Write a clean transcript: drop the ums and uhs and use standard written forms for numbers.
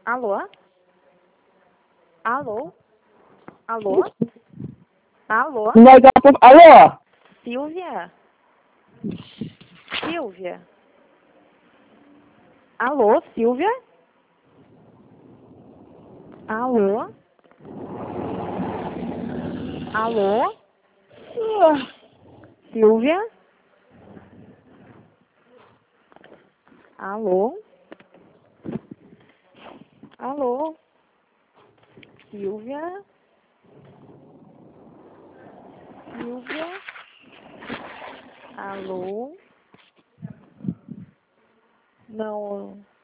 Alô? Alô? Alô? Alô? Alô? Silvia? Silvia? Alô, Silvia? Alô? Alô? Silvia? Alô? Alô? Silvia? Silvia? Alô? Não.